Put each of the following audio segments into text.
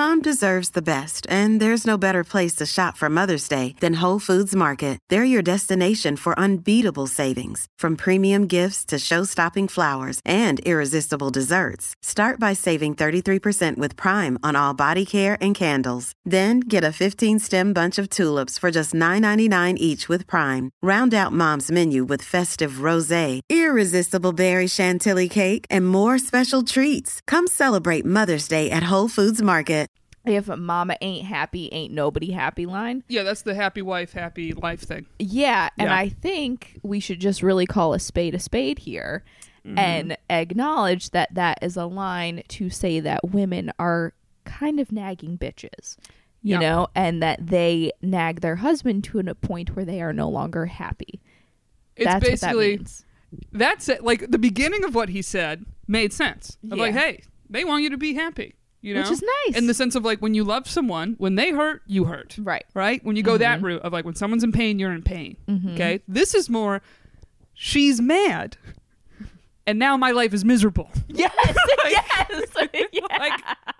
Mom deserves the best, and there's no better place to shop for Mother's Day than Whole Foods Market. They're your destination for unbeatable savings, from premium gifts to show-stopping flowers and irresistible desserts. Start by saving 33% with Prime on all body care and candles. Then get a 15-stem bunch of tulips for just $9.99 each with Prime. Round out Mom's menu with festive rosé, irresistible berry chantilly cake, and more special treats. Come celebrate Mother's Day at Whole Foods Market. If mama ain't happy, ain't nobody happy line. Yeah, that's the happy wife, happy life thing. Yeah, and I think we should just really call a spade here and acknowledge that that is a line to say that women are kind of nagging bitches, you know, and that they nag their husband to a point where they are no longer happy. That's basically what that means. That's it. Like, the beginning of what he said made sense. Of like, hey, they want you to be happy. You know? Which is nice. In the sense of, like, when you love someone, when they hurt, you hurt. Right. Right? When you go that route of, like, when someone's in pain, you're in pain. Okay? This is more, she's mad. And now my life is miserable. Yes. Yes. Like,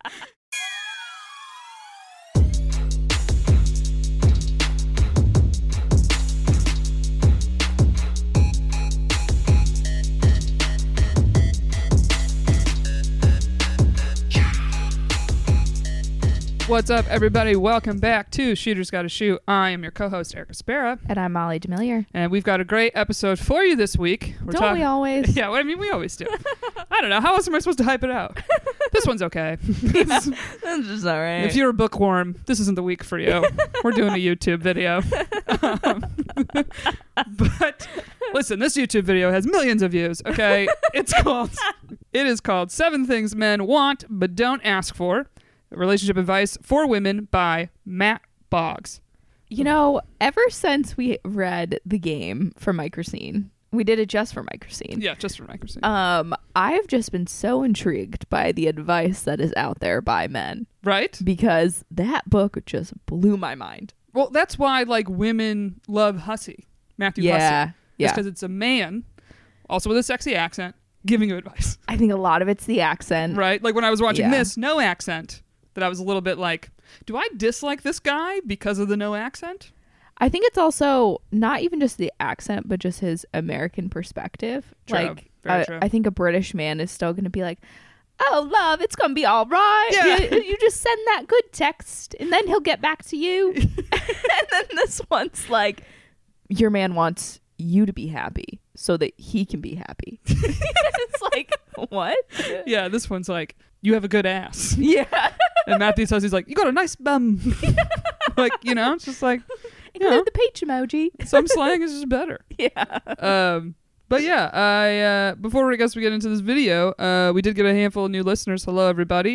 what's up, everybody? Welcome back to Shooters Gotta Shoot. I am your co-host, Erica Spera. And I'm Molly Demillier. And we've got a great episode for you this week. Don't we always? Yeah, well, I mean, we always do. I don't know. How else am I supposed to hype it out? This one's okay. That's just all right. If you're a bookworm, this isn't the week for you. We're doing a YouTube video. But listen, this YouTube video has millions of views, okay? It is called 7 Things Men Want But Don't Ask For. Relationship Advice for Women by Matt Boggs. You know, ever since we read The Game for Microscene, we did it just for Microscene. Yeah, just for Microscene. I've just been so intrigued by the advice that is out there by men. Right? Because that book just blew my mind. Well, that's why, like, women love Hussey. Matthew Hussey. Yeah. It's because it's a man, also with a sexy accent, giving you advice. I think a lot of it's the accent. Right? Like, when I was watching this, no accent, that I was a little bit like, do I dislike this guy because of the no accent? I think it's also not even just the accent, but just his American perspective. True. Like, Very true. I think a British man is still going to be like, oh, love, it's going to be all right. Yeah. You just send that good text and then he'll get back to you. And then this one's like, your man wants you to be happy so that he can be happy. It's like, what? Yeah, this one's like, you have a good ass. Yeah. And Matthew says, he's like, you got a nice bum. Like, you know, it's just like, include the peach emoji. Some slang is just better. Yeah. But yeah, before we get into this video, we did get a handful of new listeners. Hello, everybody.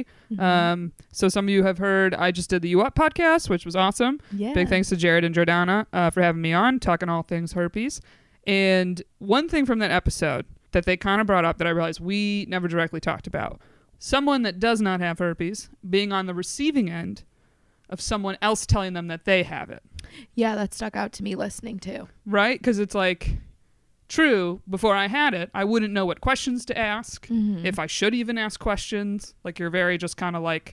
So some of you have heard I just did the You Up podcast, which was awesome. Yeah. Big thanks to Jared and Jordana for having me on, talking all things herpes. And one thing from that episode that they kind of brought up that I realized we never directly talked about, someone that does not have herpes being on the receiving end of someone else telling them that they have it. Yeah, that stuck out to me listening to. Right? Because it's like, true, before I had it, I wouldn't know what questions to ask, if I should even ask questions. Like, you're very just kind of like,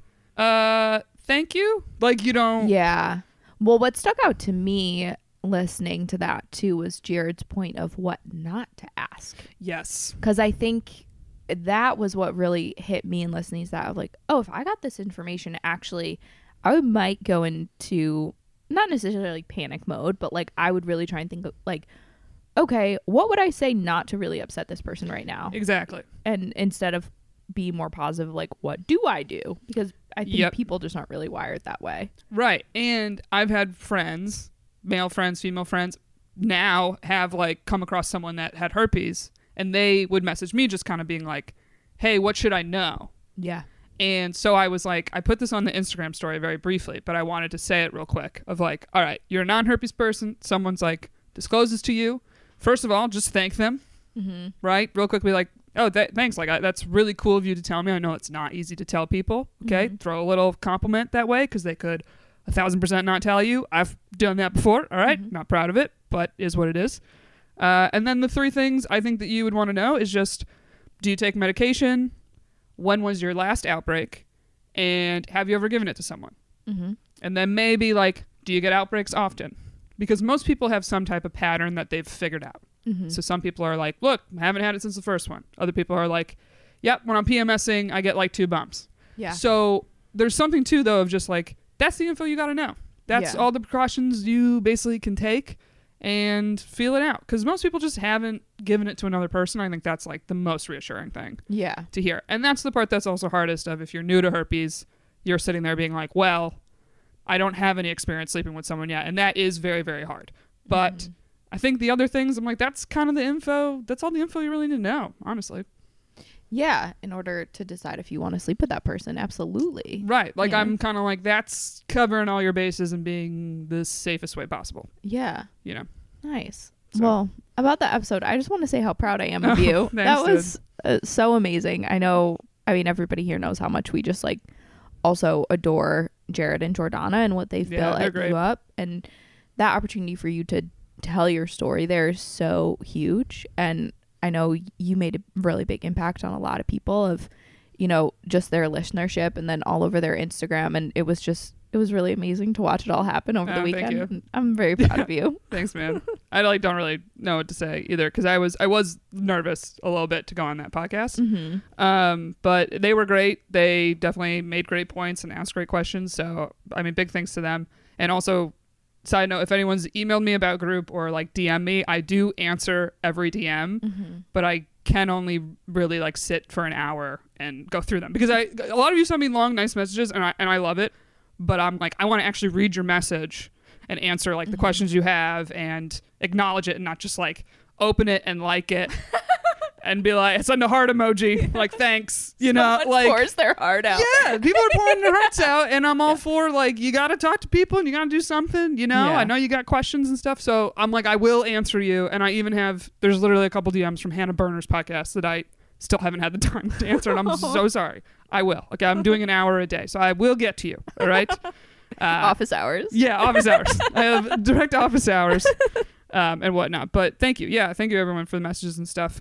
thank you? Like, you don't... Yeah. Well, what stuck out to me listening to that, too, was Jared's point of what not to ask. Yes. Because I think that was what really hit me in listening to that. Of like, oh, if I got this information, actually, I might go into, not necessarily panic mode, but like, I would really try and think of like, okay, what would I say not to really upset this person right now? Exactly. And instead of be more positive, like, what do I do? Because I think people just aren't really wired that way. Right. And I've had friends, male friends, female friends, now have like come across someone that had herpes, and they would message me just kind of being like, hey, what should I know? Yeah. And so I was like, I put this on the Instagram story very briefly, but I wanted to say it real quick of like, all right, you're a non-herpes person. Someone's like discloses to you. First of all, just thank them, right? Real quick, be like, oh, thanks. Like, that's really cool of you to tell me. I know it's not easy to tell people. Okay. Throw a little compliment that way, because they could 1,000% not tell you. I've done that before. All right. Not proud of it, but is what it is. And then the 3 things I think that you would want to know is just, do you take medication? When was your last outbreak? And have you ever given it to someone? Mm-hmm. And then maybe like, do you get outbreaks often? Because most people have some type of pattern that they've figured out. Mm-hmm. So some people are like, look, I haven't had it since the first one. Other people are like, yep, when I'm PMSing, I get like 2 bumps. Yeah. So there's something too, though, of just like, that's the info you got to know. That's all the precautions you basically can take and feel it out. Because most people just haven't given it to another person. I think that's like the most reassuring thing to hear. And that's the part that's also hardest of if you're new to herpes, you're sitting there being like, well, I don't have any experience sleeping with someone yet. And that is very, very hard. But I think the other things, I'm like, that's kind of the info. That's all the info you really need to know, honestly. Yeah, in order to decide if you want to sleep with that person. Absolutely. Right. Like, Yeah. I'm kind of like, that's covering all your bases and being the safest way possible. Yeah. You know? Nice. So. Well, about that episode, I just want to say how proud I am of you. Thanks, that was so amazing. I know, I mean, everybody here knows how much we just like also adore Jared and Jordana and what they've built they're at great. You Up. And that opportunity for you to tell your story there is so huge. And I know you made a really big impact on a lot of people of, you know, just their listenership and then all over their Instagram. And it was really amazing to watch it all happen over the Thank weekend. you. And I'm very proud of you. Thanks, man. I like don't really know what to say either because I was nervous a little bit to go on that podcast. Mm-hmm. But they were great. They definitely made great points and asked great questions. So, I mean, big thanks to them. And also, side note, if anyone's emailed me about group or like DM me, I do answer every DM, but I can only really like sit for an hour and go through them because a lot of you send me long, nice messages and I love it. But I'm like, I want to actually read your message and answer like the questions you have and acknowledge it and not just like open it and like it and be like, send a heart emoji. Like, thanks. You know, Someone like pours their heart out. yeah, people are pouring their hearts out and I'm all for like, you got to talk to people and you got to do something, you know, Yeah. I know you got questions and stuff. So I'm like, I will answer you. And I even there's literally a couple DMs from Hannah Berner's podcast that I still haven't had the time to answer. And I'm so sorry. I will. Okay. I'm doing an hour a day. So I will get to you. All right. Office hours. Yeah. Office hours. I have direct office hours and whatnot. But thank you. Yeah. Thank you everyone for the messages and stuff.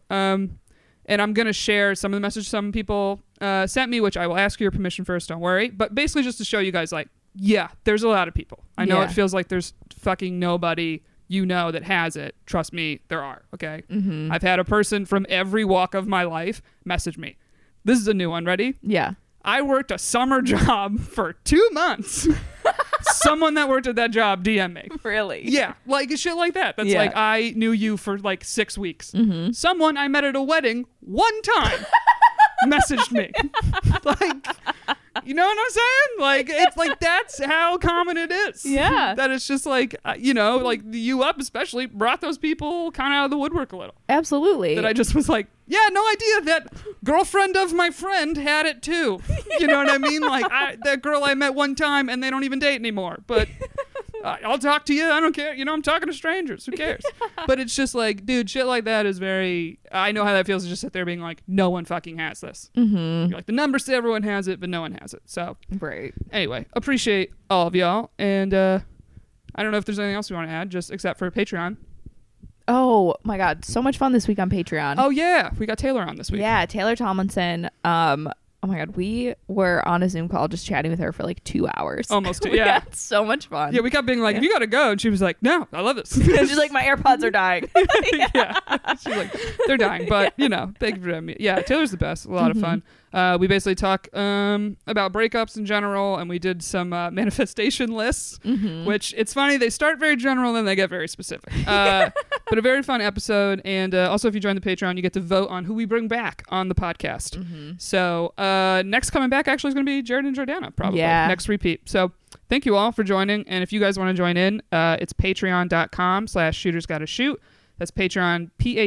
And I'm going to share some of the messages some people sent me, which I will ask your permission first. Don't worry. But basically just to show you guys like, yeah, there's a lot of people. I know Yeah. it feels like there's fucking nobody you know that has it. Trust me, there are. Okay. Mm-hmm. I've had a person from every walk of my life message me. This is a new one. Ready? Yeah. I worked a summer job for 2 months. Someone that worked at that job DM me. Really? Yeah, like shit like that. That's Yeah. like I knew you for like 6 weeks. Mm-hmm. Someone I met at a wedding one time messaged me. Like, you know what I'm saying? Like, it's like that's how common it is. Yeah. That it's just like, you know, like the You Up especially brought those people kind of out of the woodwork a little. Absolutely. That I just was like, yeah, no idea that girlfriend of my friend had it too. You know what I mean? Like that girl I met one time and they don't even date anymore. But I'll talk to you. I don't care. You know, I'm talking to strangers. Who cares? But it's just like, dude, shit like that is very, I know how that feels to just sit there being like, no one fucking has this. Mm-hmm. You're like, the numbers say everyone has it, but no one has it. So Right. anyway, appreciate all of y'all. And I don't know if there's anything else we want to add, just except for Patreon. Oh my God. So much fun this week on Patreon. Oh, yeah. We got Taylor on this week. Yeah. Taylor Tomlinson. Oh my God. We were on a Zoom call just chatting with her for like 2 hours. Almost 2, We yeah. had so much fun. Yeah, we kept being like, you gotta go. And she was like, no, I love this. And she's like, my AirPods are dying. yeah. She's like, they're dying. But, you know, thank you for having me. Yeah, Taylor's the best. A lot of fun. We basically talk about breakups in general, and we did some manifestation lists, which it's funny. They start very general, and they get very specific. But a very fun episode. And also, if you join the Patreon, you get to vote on who we bring back on the podcast. So next coming back actually is going to be Jared and Jordana, probably. Yeah. Next repeat. So thank you all for joining. And if you guys want to join in, it's patreon.com/shootersgottashoot. That's Patreon,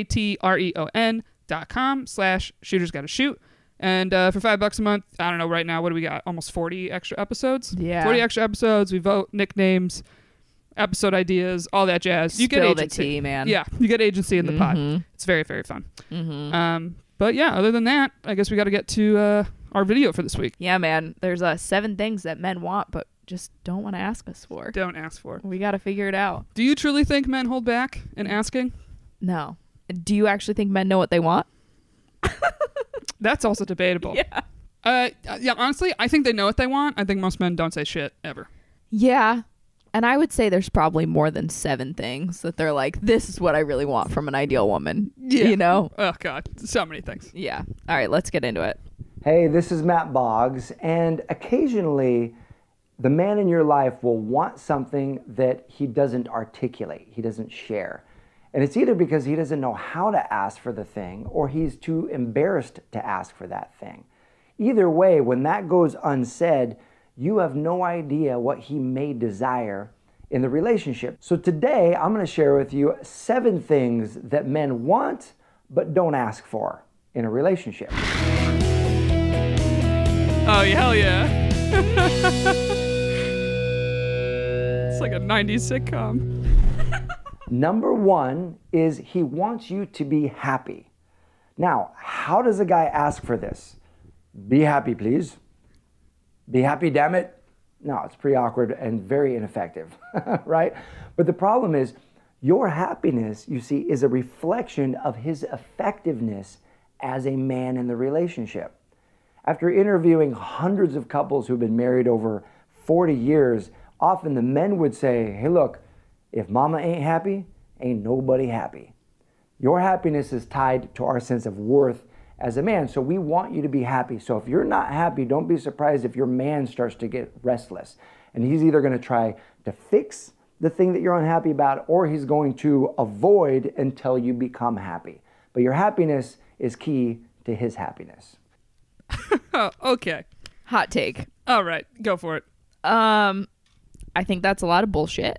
patreon.com/shootersgottashoot. And for $5 a month, I don't know right now, what do we got? Almost 40 extra episodes? Yeah. 40 extra episodes. We vote nicknames, episode ideas, all that jazz. You get Spill the agency. tea, man. Yeah, you get agency in the pod. It's very, very fun. But yeah, other than that, I guess we got to get to our video for this week. Yeah, man. There's 7 things that men want, but just don't want to ask us for. Don't ask for. We got to figure it out. Do you truly think men hold back in asking? No. Do you actually think men know what they want? That's also debatable. Yeah. Yeah, honestly, I think they know what they want. I think most men don't say shit ever. Yeah. And I would say there's probably more than 7 things that they're like, this is what I really want from an ideal woman. Yeah. You know? Oh, God. So many things. Yeah. All right, let's get into it. Hey, this is Matt Boggs, and occasionally the man in your life will want something that he doesn't articulate, he doesn't share. And it's either because he doesn't know how to ask for the thing or he's too embarrassed to ask for that thing. Either way, when that goes unsaid, you have no idea what he may desire in the relationship. So today, I'm going to share with you 7 things that men want but don't ask for in a relationship. Oh, hell yeah. It's like a 90s sitcom. Number 1 is he wants you to be happy. Now, how does a guy ask for this? Be happy, please. Be happy, damn it. No, it's pretty awkward and very ineffective, right? But the problem is your happiness, you see, is a reflection of his effectiveness as a man in the relationship. After interviewing hundreds of couples who've been married over 40 years, often the men would say, hey, look, if mama ain't happy, ain't nobody happy. Your happiness is tied to our sense of worth as a man, so we want you to be happy. So if you're not happy, don't be surprised if your man starts to get restless. And he's either going to try to fix the thing that you're unhappy about, or he's going to avoid until you become happy. But your happiness is key to his happiness. Oh, okay. Hot take. All right. Go for it. I think that's a lot of bullshit.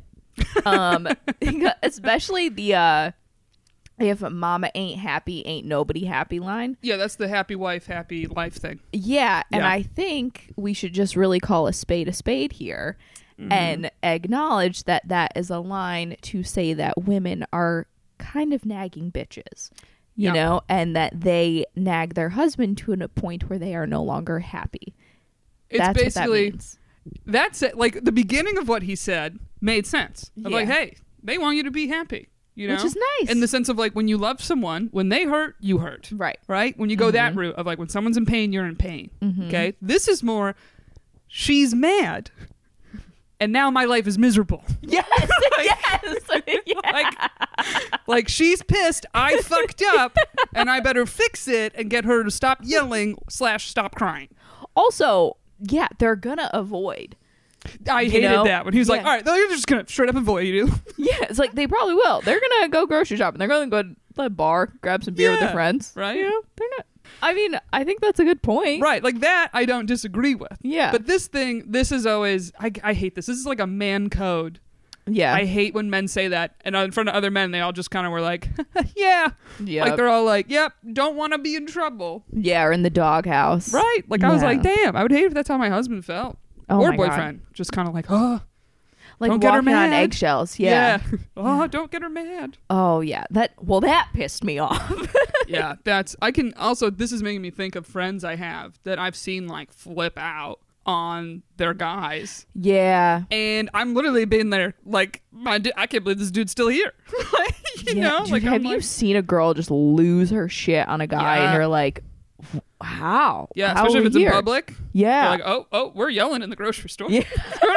Especially the if mama ain't happy, ain't nobody happy line. Yeah, that's the happy wife, happy life thing. Yeah, and Yeah. I think we should just really call a spade here and acknowledge that that is a line to say that women are kind of nagging bitches, you Yeah. know, and that they nag their husband to a point where they are no longer happy. It's That's basically, what that means. that's it. Like, the beginning of what he said made sense. Of like, Yeah. hey, they want you to be happy. You know? Which is nice. In the sense of like, when you love someone, when they hurt, you hurt. Right. Right? When you go that route of like, when someone's in pain, you're in pain. Okay? This is more, she's mad. And now my life is miserable. Yes, yes. Yeah. Like she's pissed, I fucked up, and I better fix it and get her to stop yelling / stop crying. Also, yeah, they're gonna avoid. I hated know? that when he was like, Yeah. all right, they're just going to straight up avoid you. Yeah, it's like they probably will. They're gonna go grocery shopping. They're gonna go to the bar, grab some beer with their Yeah, friends. right? You know, they're not. I mean, I think that's a good point. Right, like that I don't disagree with. Yeah. But this thing, this is always, I hate this. This is like a man code. Yeah. I hate when men say that. And in front of other men, they all just kind of were like, yeah. Yep. Like they're all like, yep, don't want to be in trouble. Yeah, or in the doghouse. Right? Like I was Yeah. like, damn, I would hate if that's how my husband felt. Oh or my God. boyfriend. Just kind of like, oh. Like Don't get her walking on mad. eggshells. Yeah. Oh, don't get her mad. Oh yeah. That pissed me off. Yeah, I can also, this is making me think of friends I have that I've seen like flip out on their guys. Yeah. And I'm literally being there like, I can't believe this dude's still here. you know? Dude, Like, have I'm you like, seen a girl just lose her shit on a guy Yeah. and you're like, how? yeah, How especially are if it's we here? in public. Yeah. You're like, oh, we're yelling in the grocery store. Yeah.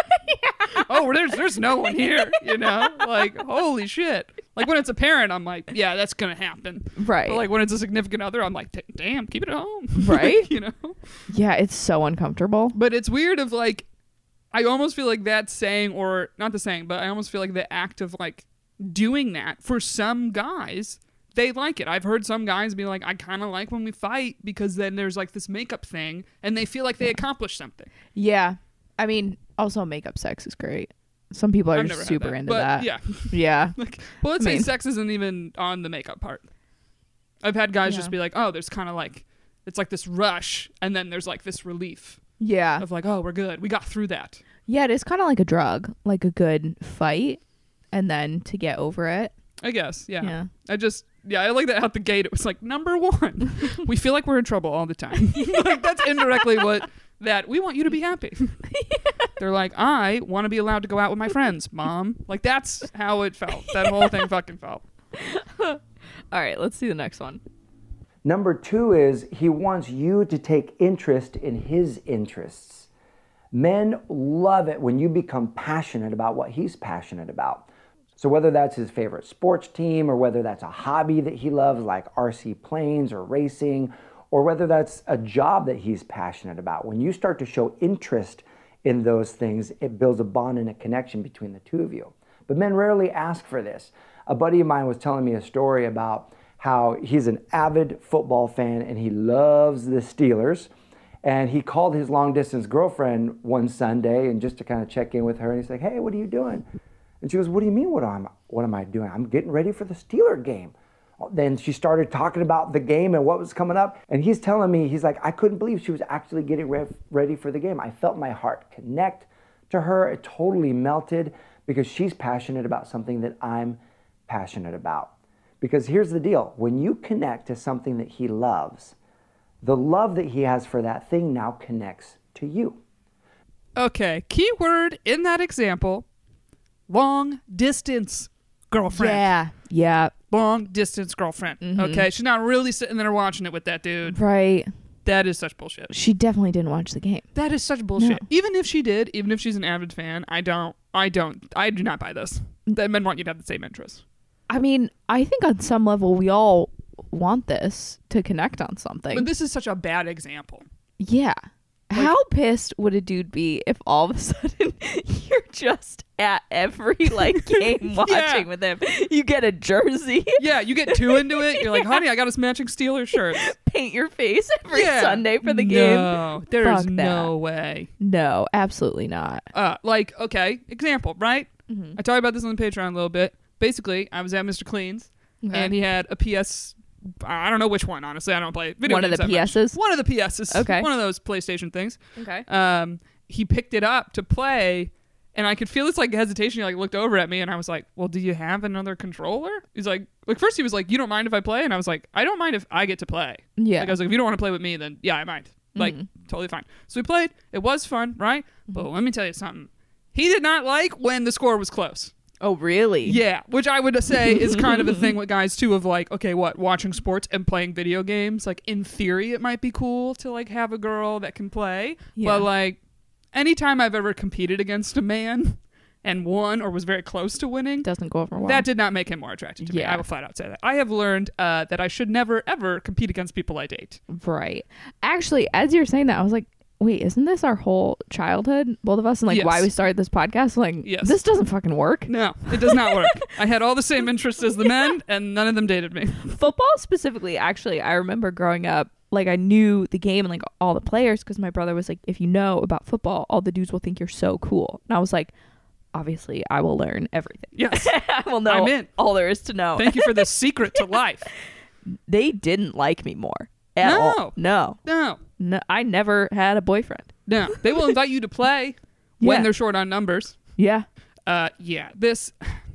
Oh, there's no one here, you know? Like, holy shit. Like when it's a parent, I'm like, yeah, that's going to happen. Right. But like when it's a significant other, I'm like, damn, keep it at home. Right? You know? Yeah, it's so uncomfortable. But it's weird of like, I almost feel like that saying, or not the saying, but I almost feel like the act of like doing that for some guys, they like it. I've heard some guys be like, I kind of like when we fight because then there's like this makeup thing and they feel like they accomplished something. Yeah. I mean, also makeup sex is great. Some people are I've just never had super that, into but that. Yeah. Yeah. Like, well, let's I say mean- sex isn't even on the makeup part. I've had guys Yeah. just be like, oh, there's kind of like, it's like this rush and then there's like this relief Yeah. of like, oh, we're good. We got through that. Yeah, it is kind of like a drug, like a good fight, and then to get over it. I guess. Yeah. Yeah. I like that out the gate. It was like, number one, we feel like we're in trouble all the time. Like that's indirectly what that we want you to be happy. They're like, I want to be allowed to go out with my friends, Mom. Like that's how it felt. That whole thing fucking felt. All right, let's see the next one. Number 2 is he wants you to take interest in his interests. Men love it when you become passionate about what he's passionate about. So whether that's his favorite sports team or whether that's a hobby that he loves like RC planes or racing, or whether that's a job that he's passionate about, when you start to show interest in those things, it builds a bond and a connection between the two of you. But men rarely ask for this. A buddy of mine was telling me a story about how he's an avid football fan and he loves the Steelers. And he called his long distance girlfriend one Sunday and just to kind of check in with her. And he's like, hey, what are you doing? And she goes, what do you mean, what am I doing? I'm getting ready for the Steeler game. Then she started talking about the game and what was coming up. And he's telling me, he's like, I couldn't believe she was actually getting ready for the game. I felt my heart connect to her. It totally melted because she's passionate about something that I'm passionate about. Because here's the deal. When you connect to something that he loves, the love that he has for that thing now connects to you. Okay, key word in that example, long distance girlfriend. Yeah. Long distance girlfriend. Mm-hmm. Okay, she's not really sitting there watching it with that dude. Right. That is such bullshit. She definitely didn't watch the game. That is such bullshit. No. Even if she did, even if she's an avid fan, I do not buy this. The men want you to have the same interests. I mean, I think on some level we all want this to connect on something. But this is such a bad example. Yeah. How pissed would a dude be if all of a sudden you're just at every game watching with him? You get a jersey. Yeah, you get too into it. You're like, honey, I got us matching Steelers shirts. Paint your face every Sunday for the game. No, there's Fuck no that. way. No, absolutely not. Okay, example, right? Mm-hmm. I talked about this on the Patreon a little bit. Basically, I was at Mr. Clean's, and he had a PS. I don't know which one, honestly. I don't play video One of games the that much. PSs? One of the PSs. Okay. One of those PlayStation things. Okay. He picked it up to play, and I could feel this hesitation. He looked over at me, and I was like, well, do you have another controller? He's like first he was like, you don't mind if I play? And I was like, I don't mind if I get to play. Yeah. I was like, if you don't want to play with me, then yeah, I mind. Totally fine. So we played. It was fun, right? But let me tell you something. He did not like when the score was close. Oh, really? Yeah, which I would say is kind of a thing with guys too, of okay, watching sports and playing video games. In theory, it might be cool to have a girl that can play. Yeah. But anytime I've ever competed against a man and won or was very close to winning, Doesn't go over well. that did not make him more attractive to me. I will flat out say that. I have learned that I should never, ever compete against people I date. Right. Actually, as you're saying that, I was like, wait, isn't this our whole childhood, both of us, and Yes. why we started this podcast? Yes. This doesn't fucking work. No, it does not work. I had all the same interests as the men, and none of them dated me. Football specifically, actually, I remember growing up, I knew the game and all the players because my brother was like, if you know about football, all the dudes will think you're so cool. And I was like, obviously, I will learn everything. Yes. I will know I'm in. all there is to know. Thank you for the secret to life. They didn't like me more at all. No, I never had a boyfriend. No, they will invite you to play when they're short on numbers. Yeah. That's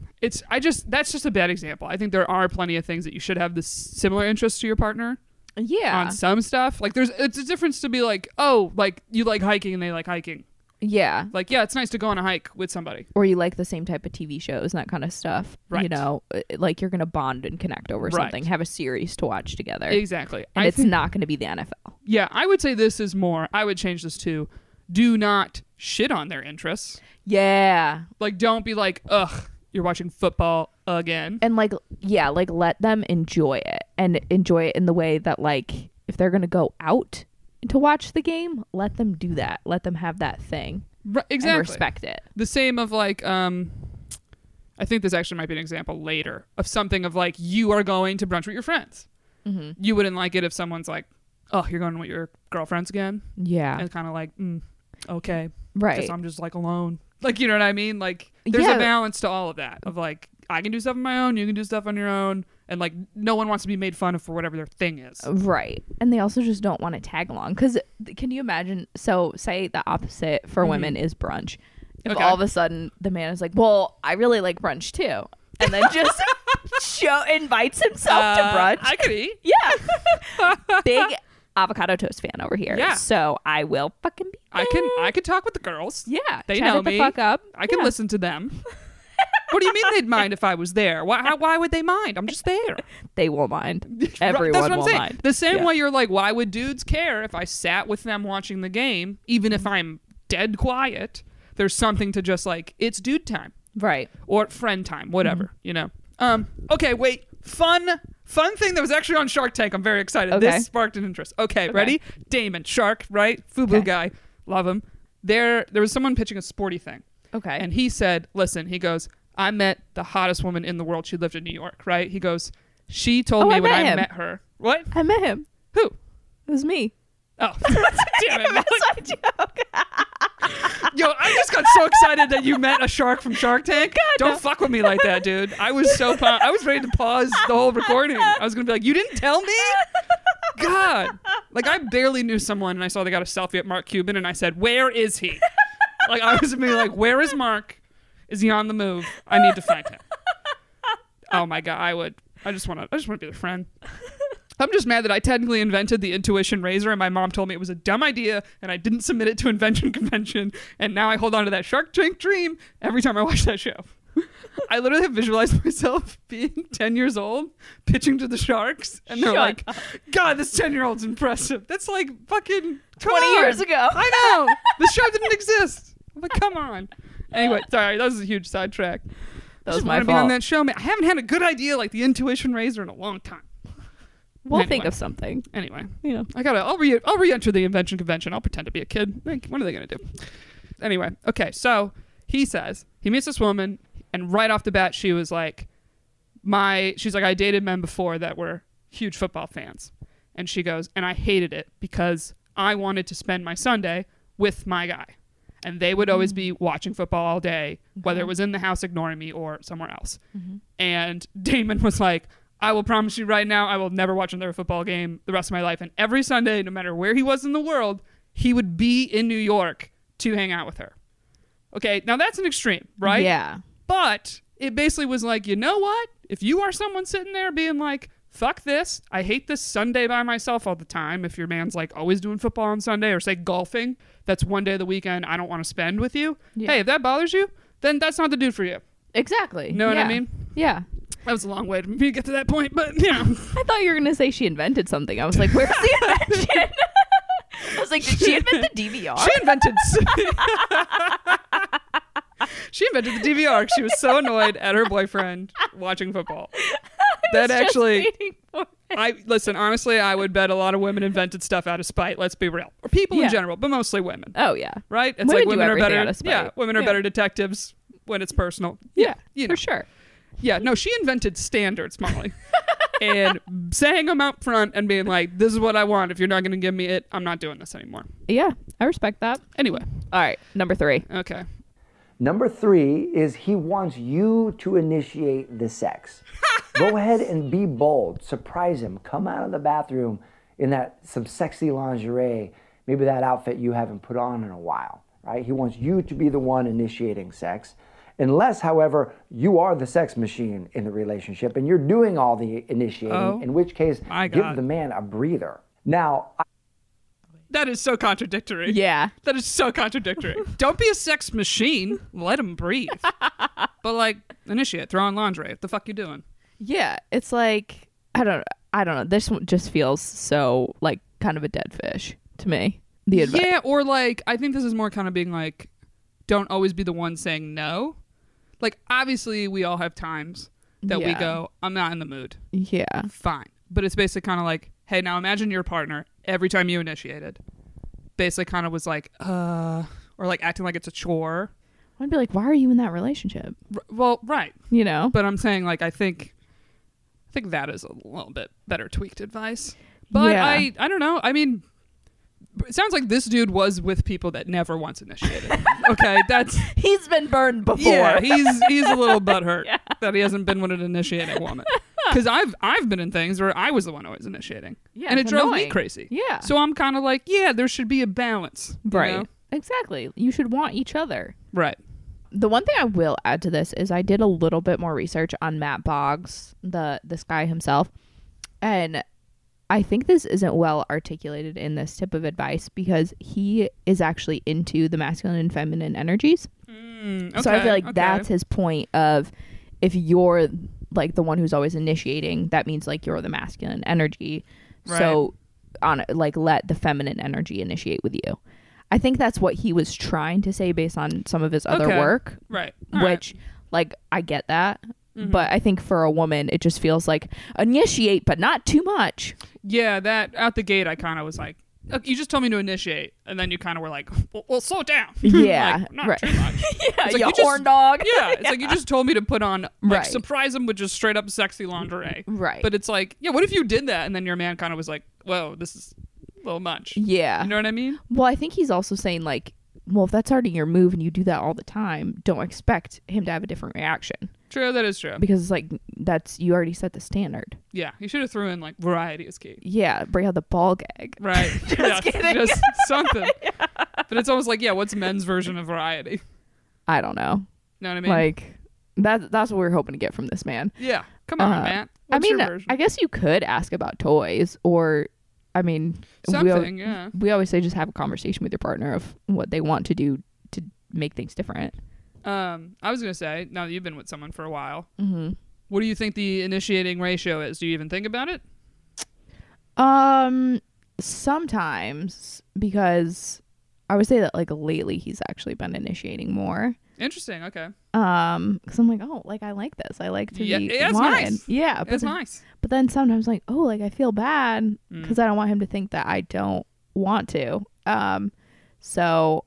just a bad example. I think there are plenty of things that you should have this similar interest to your partner Yeah. on some stuff. It's a difference to be you like hiking and they like hiking. Yeah. It's nice to go on a hike with somebody. Or you like the same type of TV shows and that kind of stuff. Right. You know, you're going to bond and connect over something, have a series to watch together. Exactly. And it's not going to be the NFL. Yeah, I would say this is more, I would change this to, do not shit on their interests. Yeah. Don't be ugh, you're watching football again. And let them enjoy it and enjoy it in the way that if they're going to go out to watch the game, let them do that. Let them have that thing. Right, exactly. And respect it. The same of I think this actually might be an example later of something of you are going to brunch with your friends. Mm-hmm. You wouldn't like it if someone's like, oh, you're going with your girlfriends again? Yeah. And kind of okay. Right. Because I'm just alone. You know what I mean? There's a balance to all of that of I can do stuff on my own, you can do stuff on your own, and no one wants to be made fun of for whatever their thing is. Right. And they also just don't want to tag along. Because can you imagine, so say the opposite for women is brunch. If all of a sudden the man is like, well, I really like brunch too. And then just invites himself to brunch. I could eat. Yeah. Big avocado toast fan over here. Yeah. So I will fucking be I can talk with the girls. Yeah. They chat know it the me. fuck up. I can listen to them. What do you mean they'd mind if I was there? Why would they mind? I'm just there. They will mind. Everyone That's what I'm will saying. mind. The same Yeah. way you're like, why would dudes care if I sat with them watching the game, even if I'm dead quiet? There's something to just like, it's dude time. Right. Or friend time, whatever, you know. Okay, wait. Fun thing that was actually on Shark Tank. I'm very excited. Okay. This sparked an interest. Okay, ready? Damon, shark, right? FUBU Okay. guy. Love him. There was someone pitching a sporty thing. Okay. And he said, listen, he goes, I met the hottest woman in the world. She lived in New York, right? He goes, she told me I when met I him. met her. What? I met him. Who? It was me. Oh, damn it. That's my joke. Yo, I just got so excited that you met a shark from Shark Tank. Don't fuck with me like that, dude. I was so pumped. I was ready to pause the whole recording. I was going to be like, you didn't tell me? God. Like, I barely knew someone, and I saw they got a selfie at Mark Cuban, and I said, where is he? Like, I was going to be like, where is Mark? Is he on the move? I need to find him. Oh, my God. I just want to be their friend. I'm just mad that I technically invented the intuition razor, and my mom told me it was a dumb idea, and I didn't submit it to invention convention, and now I hold on to that Shark Tank dream every time I watch that show. I literally have visualized myself being 10 years old, pitching to the Sharks, and they're Shut like, up. God, this 10-year-old's impressive. That's like fucking 20 years ago. I know. The show didn't exist. I'm like, come on. Anyway, sorry, that was a huge sidetrack. That I was just my want to be on fault. that show, man. I haven't had a good idea like the intuition razor in a long time. We'll Anyway. think of something. Anyway, You know. I'll re-enter the invention convention. I'll pretend to be a kid. Like, what are they gonna do? Anyway, okay. So he says he meets this woman, and right off the bat, she was like, she's like, I dated men before that were huge football fans, and she goes, and I hated it because I wanted to spend my Sunday with my guy, and they would always be watching football all day, whether it was in the house ignoring me or somewhere else. And Damon was like, I will promise you right now, I will never watch another football game the rest of my life. And every Sunday, no matter where he was in the world, he would be in New York to hang out with her. Okay, now that's an extreme, right? Yeah. But it basically was like, you know what? If you are someone sitting there being like, fuck this, I hate this Sunday by myself all the time. If your man's like always doing football on Sunday, or say golfing, that's one day of the weekend I don't want to spend with you. Yeah. Hey, if that bothers you, then that's not the dude for you. Exactly. Know what I Yeah. mean? Yeah. That was a long way to me to get to that point, but yeah. I thought you were going to say she invented something. I was like, where's the invention? I was like, did she invent the DVR? She invented. She invented the DVR. She was so annoyed at her boyfriend watching football. That Just actually, waiting for it. listen. Honestly, I would bet a lot of women invented stuff out of spite. Let's be real, or people Yeah. in general, but mostly women. Oh, yeah. Right? It's Women like do women are everything better. out of spite. Yeah, women are Yeah. better detectives when it's personal. Yeah, you know. for sure. Yeah, no, she invented standards, Molly. And saying them out front and being like, this is what I want. If you're not going to give me it, I'm not doing this anymore. Yeah, I respect that. Anyway, All right, number 3. okay. Number 3 is he wants you to initiate the sex. Go ahead and be bold. Surprise him. Come out of the bathroom in some sexy lingerie, maybe that outfit you haven't put on in a while, right? He wants you to be the one initiating sex. Unless, however, you are the sex machine in the relationship and you're doing all the initiating, in which case, my give God. the man a breather. Now, That is so contradictory. Yeah. That is so contradictory. Don't be a sex machine. Let him breathe. But like, initiate. Throw on lingerie. What the fuck you doing? Yeah, it's like, I don't know. This one just feels so like kind of a dead fish to me. The advice. Yeah, or like, I think this is more kind of being like, don't always be the one saying no. Like, obviously, we all have times that we Yeah. go, I'm not in the mood. Yeah. Fine. But it's basically kind of like, hey, now imagine your partner, every time you initiated, basically kind of was like, or like acting like it's a chore. I'd be like, why are you in that relationship? Well, right. You know? But I'm saying, like, I think that is a little bit better tweaked advice. But Yeah. I don't know. I mean, it sounds like this dude was with people that never once initiated. Okay, that's He's been burned before. yeah. He's a little butthurt that he hasn't been with an initiating woman. Because I've been in things where I was the one always initiating, Yeah, and it it's drove me annoying. crazy. Yeah. So I'm kind of like, yeah, there should be a balance, you Right. know? Exactly. You should want each other. Right. The one thing I will add to this is I did a little bit more research on Matt Boggs, this guy himself, and I think this isn't well articulated in this tip of advice because he is actually into the masculine and feminine energies. So I feel like okay. that's his point of, if you're like the one who's always initiating, that means like you're the masculine energy. Right. So like let the feminine energy initiate with you. I think that's what he was trying to say based on some of his other Okay. work, Right. All right. which like I get that. But I think for a woman, it just feels like initiate, but not too much. Yeah, that out the gate, I kind of was like, you just told me to initiate, and then you kind of were like, well, slow down. Yeah, Like, not right. too much. Yeah, It's like, you you just- horn dog. Yeah, it's like you just told me to put on, like, Right. surprise him with just straight up sexy lingerie. Right. But it's like, yeah, what if you did that, and then your man kind of was like, whoa, this is a little much. Yeah. You know what I mean? Well, I think he's also saying like, well, if that's already your move and you do that all the time, don't expect him to have a different reaction, True, that is true. because it's like you already set the standard. Yeah, you should have threw in, like, variety is key. Yeah, bring out the ball gag. Right. Just kidding. Just something. But it's almost like, yeah, what's men's version of variety? I don't know. Know what I mean? Like that's what we're hoping to get from this man. yeah. Come on, Matt. What's I mean, your version? I guess you could ask about toys, or I mean, Something, yeah. we always say just have a conversation with your partner of what they want to do to make things different. I was gonna say, now that you've been with someone for a while, Mm-hmm. what do you think the initiating ratio is? Do you even think about it? Sometimes, because I would say that like lately he's actually been initiating more. Interesting. Okay. Because I'm like, oh, like I like this. I like to Yeah, be it's wanted. nice. Yeah, but It's then, nice. but then sometimes like, oh, like I feel bad Mm. because I don't want him to think that I don't want to. So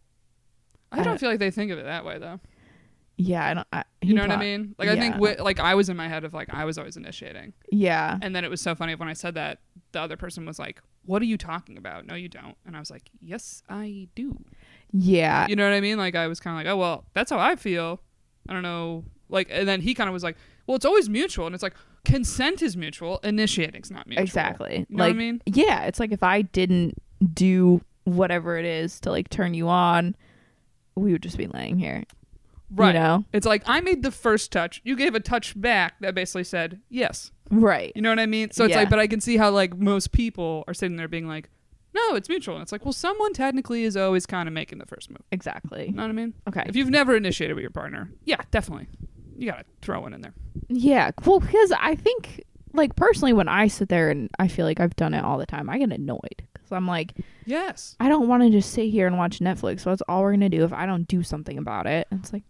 I don't feel like they think of it that way though. yeah, I don't. You know what I mean? Like, I think yeah. like I was in my head of like I was always initiating, Yeah, and then it was so funny when I said that the other person was like, "What are you talking about? No, you don't." And I was like, "Yes, I do." yeah, You know what I mean? Like, I was kind of like, "Oh well, that's how I feel." I don't know. Like, and then he kind of was like, "Well, it's always mutual," and it's like consent is mutual, initiating's not mutual. exactly. You know like, what I mean? yeah, it's like if I didn't do whatever it is to like turn you on, we would just be laying here. Right. You know? It's like I made the first touch. You gave a touch back that basically said yes. Right. You know what I mean? So it's Yeah. like, but I can see how like most people are sitting there being like, no, it's mutual. And it's like, well, someone technically is always kind of making the first move. Exactly. You know what I mean? Okay. If you've never initiated with your partner, yeah, definitely. You got to throw one in there. Yeah. Well, because I think, like, personally, when I sit there and I feel like I've done it all the time, I get annoyed. Because I'm like, Yes. I don't want to just sit here and watch Netflix. So that's all we're going to do if I don't do something about it. And it's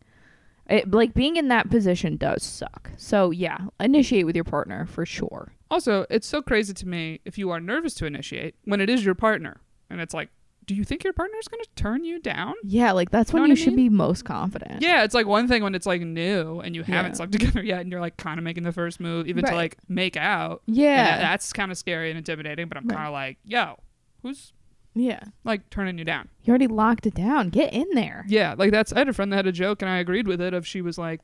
like being in that position does suck. So, yeah, initiate with your partner for sure. Also, it's so crazy to me if you are nervous to initiate when it is your partner. And it's like, do you think your partner is going to turn you down? Yeah, like, that's when Know you what I should mean? be most confident. Yeah, it's like one thing when it's like new and you haven't Yeah. slept together yet and you're like kind of making the first move, even to Right. like make out. Yeah. And that's kind of scary and intimidating, but I'm Right. kind of like, yo, who's Yeah. like turning you down? You already locked it down. Get in there. Yeah, like I had a friend that had a joke and I agreed with it she's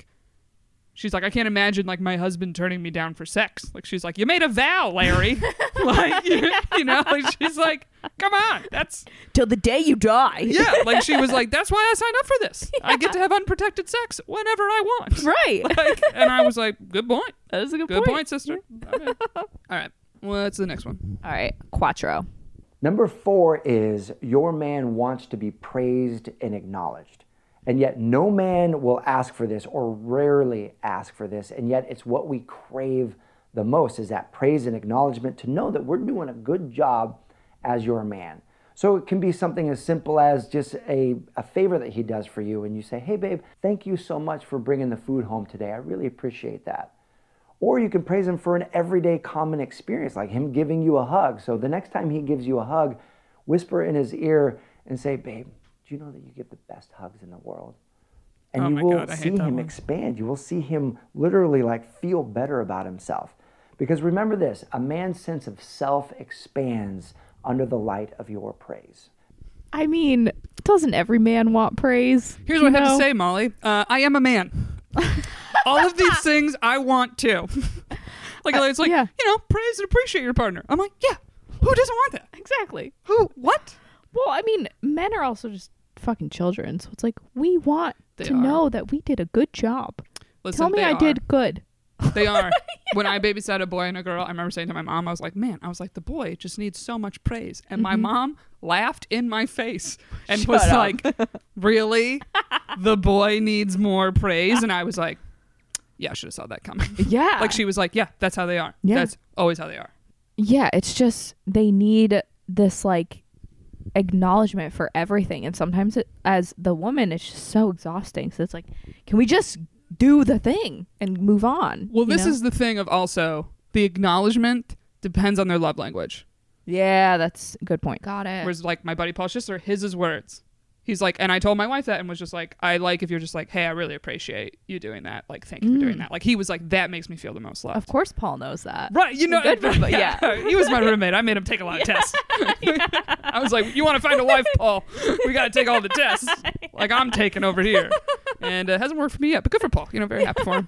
like, I can't imagine like my husband turning me down for sex. Like she's like, you made a vow, Larry. like, you know, like she's like, come on, that's, Till the day you die. yeah. Like she was like, that's why I signed up for this. I get to have unprotected sex whenever I want. Right. Like, and I was like, good point. That is a Good point, sister. Okay. All right. What's the next one? All right. Quattro. Number 4 is your man wants to be praised and acknowledged. And yet no man will ask for this or rarely ask for this. And yet it's what we crave the most is that praise and acknowledgement to know that we're doing a good job as your man. So it can be something as simple as just a favor that he does for you. And you say, hey, babe, thank you so much for bringing the food home today. I really appreciate that. Or you can praise him for an everyday common experience, like him giving you a hug. So the next time he gives you a hug, whisper in his ear and say, babe, do you know that you give the best hugs in the world? And Oh you my will God, I hate see that him one. expand. You will see him literally like feel better about himself. Because remember this, a man's sense of self expands under the light of your praise. I mean, doesn't every man want praise? Here's what You I have to know? say, Molly. I am a man. All of these things I want too. Like it's like, yeah. you know, praise and appreciate your partner. I'm like, yeah. Who doesn't want that? Exactly. Who? What? Well, I mean, men are also just fucking children. So it's like, we want They to are. know that we did a good job. Listen, Tell me they I are. did good. They are. When I babysat a boy and a girl, I remember saying to my mom, I was like, man, the boy just needs so much praise. And my mom laughed in my face and Shut was up. like, really? The boy needs more praise? And I was like, yeah, I should have saw that coming. Yeah. Like she was like, yeah, that's how they are. Yeah. That's always how they are. Yeah, it's just they need this like acknowledgement for everything, and sometimes as the woman it's just so exhausting. So it's like, can we just do the thing and move on? Well, you this know? is the thing of also the acknowledgement depends on their love language. Yeah, that's a good point. Got it. Whereas like my buddy Paul Schistler, his is words. He's like, and I told my wife that and was just like, I like if you're just like, hey, I really appreciate you doing that. Like, thank you for doing that. Like, he was like, that makes me feel the most loved. Of course Paul knows that. Right, you know, Good for him, yeah. He was my roommate. I made him take a lot of tests. I was like, you want to find a wife, Paul? We got to take all the tests. Like I'm taking over here, and it hasn't worked for me yet. But good for Paul. You know, very happy for him.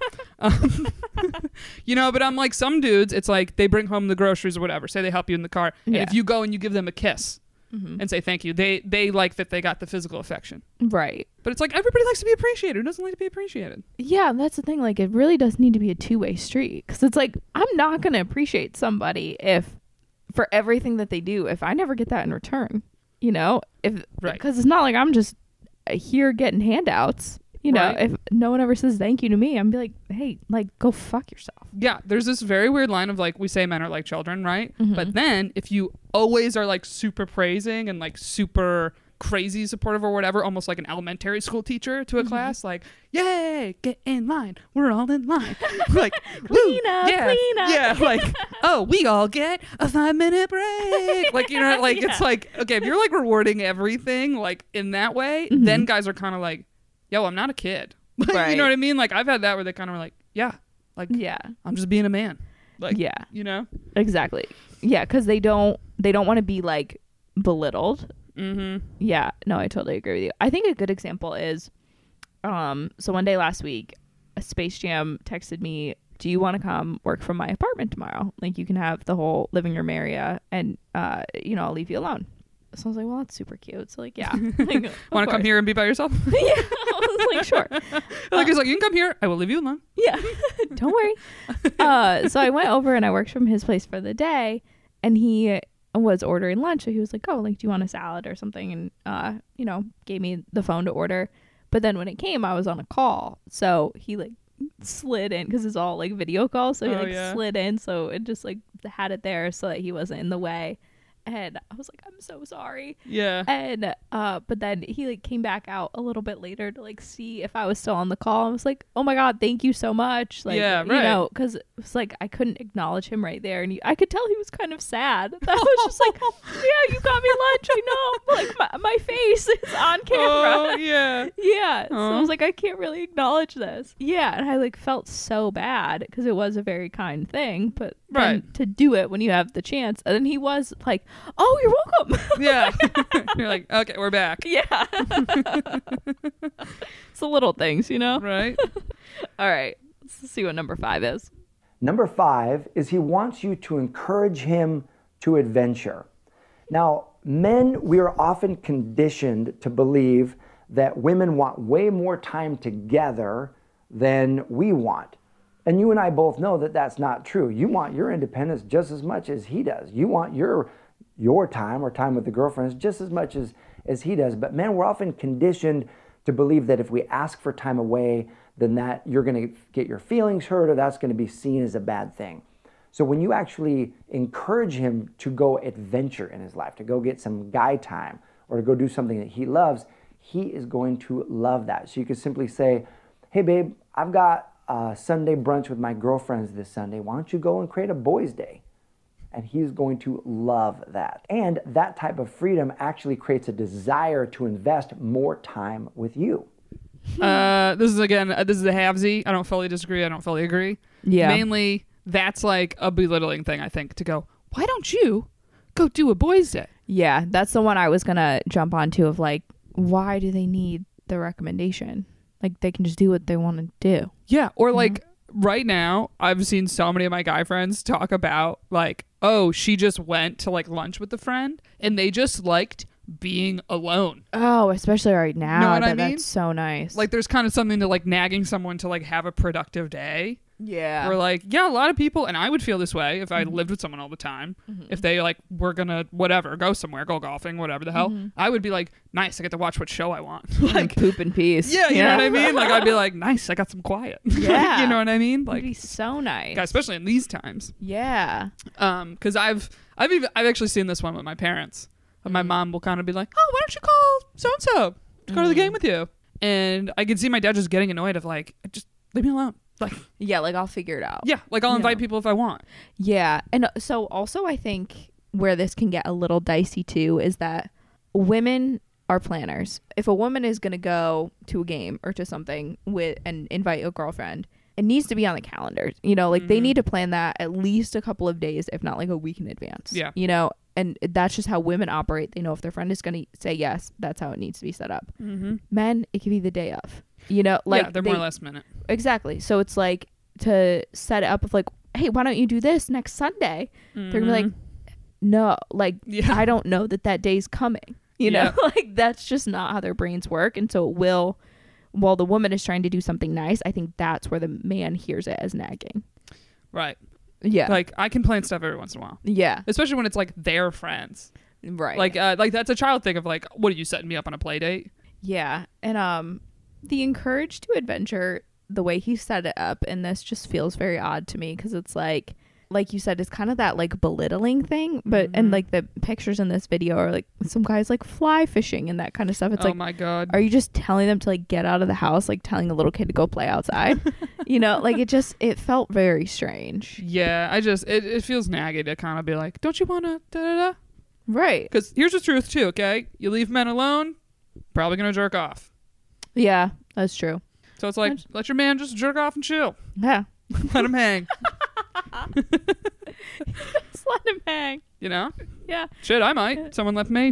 You know, but I'm like, some dudes, it's like they bring home the groceries or whatever. Say they help you in the car, and Yeah. if you go and you give them a kiss and say thank you, they like that they got the physical affection. Right. But it's like everybody likes to be appreciated. Who doesn't like to be appreciated? Yeah, and that's the thing. Like, it really does need to be a two-way street, because it's like, I'm not going to appreciate somebody if for everything that they do if I never get that in return, you know? If Right. Because it's not like I'm just here getting handouts, you know? Right. If no one ever says thank you to me, I'm be like, hey, like, go fuck yourself. Yeah, there's this very weird line of like, we say men are like children, right? But then if you always are like super praising and like super crazy supportive or whatever, almost like an elementary school teacher to a class, like, yay, get in line, we're all in line. Like, Clean up, yeah, clean up. yeah, like, oh, we all get a 5-minute break. Like, you know, like, it's like, okay, if you're like rewarding everything like in that way, then guys are kind of like, yo, I'm not a kid. Like, Right. you know what I mean? Like, I've had that where they kind of were like, yeah, like, Yeah. I'm just being a man. Like, Yeah. you know? Exactly. Yeah, because they don't want to be like belittled. Mm-hmm. Yeah, no, I totally agree with you. I think a good example is, so one day last week, a Space Jam texted me, do you want to come work from my apartment tomorrow? Like, you can have the whole living room area, and, you know, I'll leave you alone. So I was like, well, that's super cute. So, like, yeah. Like, Want to come here and be by yourself? Yeah. I was like, sure. Like, he's like, you can come here. I will leave you alone. Yeah. Don't worry. So I went over and I worked from his place for the day, and he was ordering lunch. So he was like, oh, like, do you want a salad or something? And, you know, gave me the phone to order. But then when it came, I was on a call. So he like slid in, because it's all like video calls. So he like slid in. So it just like had it there so that he wasn't in the way. And I was like, I'm so sorry. Yeah. And but then he like came back out a little bit later to like see if I was still on the call. I was like, oh my god, thank you so much. Like, Yeah, you right. know, because it was like I couldn't acknowledge him right there, and I could tell he was kind of sad. I was just like, yeah, you got me lunch. I know, like my face is on camera. Oh, yeah. Yeah, so I Aw. was like, I can't really acknowledge this. Yeah, and I like felt so bad because it was a very kind thing, but then Right. to do it when you have the chance, and then he was like, oh, you're welcome. Yeah. You're like, okay, we're back. Yeah. It's the little things, you know? Right? All right. Let's see what number 5 is. Number 5 is he wants you to encourage him to adventure. Now, men, we are often conditioned to believe that women want way more time together than we want. And you and I both know that that's not true. You want your independence just as much as he does. You want your time or time with the girlfriends just as much as he does. But men, we're often conditioned to believe that if we ask for time away, then that you're going to get your feelings hurt, or that's going to be seen as a bad thing. So when you actually encourage him to go adventure in his life, to go get some guy time, or to go do something that he loves, he is going to love that. So you could simply say, hey babe, I've got Sunday brunch with my girlfriends this Sunday. Why don't you go and create a boys' day? And he's going to love that. And that type of freedom actually creates a desire to invest more time with you. This is a halvesy. I don't fully disagree. I don't fully agree. Yeah. Mainly, that's like a belittling thing, I think, to go, why don't you go do a boys' day? Yeah, that's the one I was going to jump onto of like, why do they need the recommendation? Like, they can just do what they want to do. Yeah. Or like right now, I've seen so many of my guy friends talk about like, oh, she just went to like lunch with a friend and they just liked being alone. Oh, especially right now. Know what I mean? That's so nice. Like there's kind of something to like nagging someone to like have a productive day. Yeah. We're like, yeah, a lot of people, and I would feel this way if I lived with someone all the time. If they like were gonna whatever, go somewhere, go golfing, whatever the hell, I would be like, nice, I get to watch what show I want. Like poop in peace. Yeah, you know what I mean? Like I'd be like, nice, I got some quiet. Yeah. You know what I mean? It'd Like, be so nice. God, especially in these times. Yeah. Because I've actually seen this one with my parents. My mom will kind of be like, oh, why don't you call so and so to go to the game with you? And I could see my dad just getting annoyed of like, just leave me alone. Like, Yeah, like I'll figure it out. yeah, like I'll invite people if I want. Yeah. And so also I think where this can get a little dicey too is that women are planners. If a woman is going to go to a game or to something with and invite a girlfriend, it needs to be on the calendar. You know, like they need to plan that at least a couple of days, if not like a week in advance. Yeah. You know, and that's just how women operate. They know if their friend is going to say yes, that's how it needs to be set up. Men, it could be the day of. You know, like yeah, they're more last minute. Exactly. So it's like to set it up of like, hey, why don't you do this next Sunday? They're gonna be like, no, like I don't know that day's coming. You know, like that's just not how their brains work. And so it will, while the woman is trying to do something nice, I think that's where the man hears it as nagging. Right. Yeah. Like I can plan stuff every once in a while. Yeah. Especially when it's like their friends. Right. Like that's a child thing of like, what are you setting me up on a play date? Yeah. And the encourage to adventure, the way he set it up, and this just feels very odd to me because it's like you said, it's kind of that like belittling thing, but and like the pictures in this video are like some guys like fly fishing and that kind of stuff. It's oh like, my God. are you just telling them to like get out of the house, like telling a little kid to go play outside? You know, like it felt very strange. Yeah, it feels naggy to kind of be like, don't you want to da-da-da? Right. Because here's the truth too, okay? You leave men alone, probably gonna jerk off. Yeah, that's true. So it's like, let your man just jerk off and chill. Yeah. Let him hang. Just let him hang. You know? Yeah. Shit, I might. Someone left me.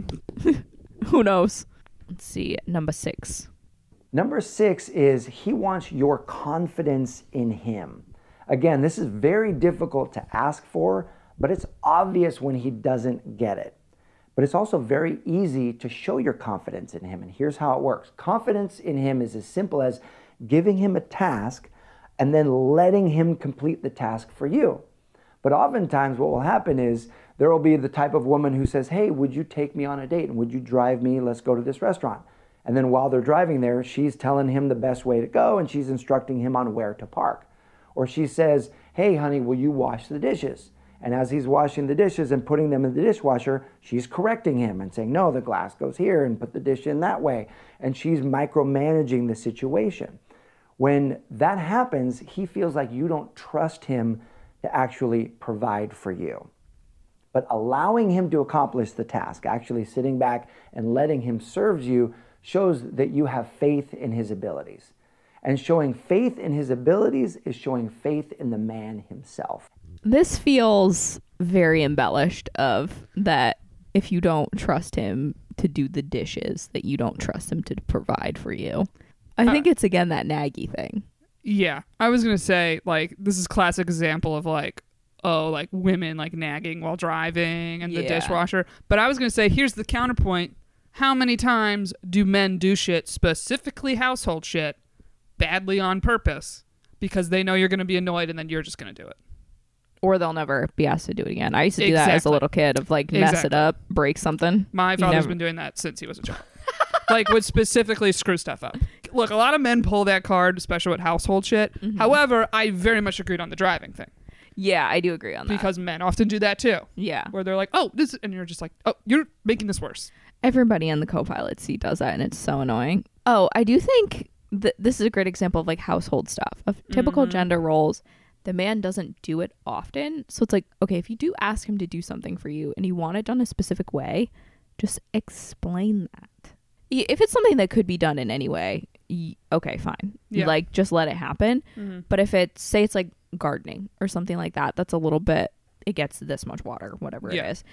Who knows? Let's see. Number 6. Number 6 is he wants your confidence in him. Again, this is very difficult to ask for, but it's obvious when he doesn't get it. But it's also very easy to show your confidence in him. And here's how it works. Confidence in him is as simple as giving him a task and then letting him complete the task for you. But oftentimes what will happen is there will be the type of woman who says, hey, would you take me on a date? And would you drive me? Let's go to this restaurant. And then while they're driving there, she's telling him the best way to go and she's instructing him on where to park. Or she says, hey, honey, will you wash the dishes? And as he's washing the dishes and putting them in the dishwasher, she's correcting him and saying, no, the glass goes here and put the dish in that way. And she's micromanaging the situation. When that happens, he feels like you don't trust him to actually provide for you. But allowing him to accomplish the task, actually sitting back and letting him serve you, shows that you have faith in his abilities. And showing faith in his abilities is showing faith in the man himself. This feels very embellished of that if you don't trust him to do the dishes, that you don't trust him to provide for you. I think it's, again, that naggy thing. Yeah. I was going to say, like, this is classic example of, like, oh, like, women, like, nagging while driving and the dishwasher. But I was going to say, here's the counterpoint. How many times do men do shit, specifically household shit, badly on purpose because they know you're going to be annoyed and then you're just going to do it? Or they'll never be asked to do it again. I used to do that as a little kid of like mess it up, break something. My father's been doing that since he was a child. Like would specifically screw stuff up. Look, a lot of men pull that card, especially with household shit. Mm-hmm. However, I very much agreed on the driving thing. Yeah, I do agree on that. Because men often do that too. Yeah. Where they're like, oh, this, and you're just like, oh, you're making this worse. Everybody in the co-pilot seat does that and it's so annoying. Oh, I do think this is a great example of like household stuff, of typical gender roles. The man doesn't do it often. So it's like, okay, if you do ask him to do something for you and you want it done a specific way, just explain that. If it's something that could be done in any way, okay, fine. Yeah. Like, just let it happen. Mm-hmm. But if it's, say it's like gardening or something like that, that's a little bit, it gets this much water, whatever it is.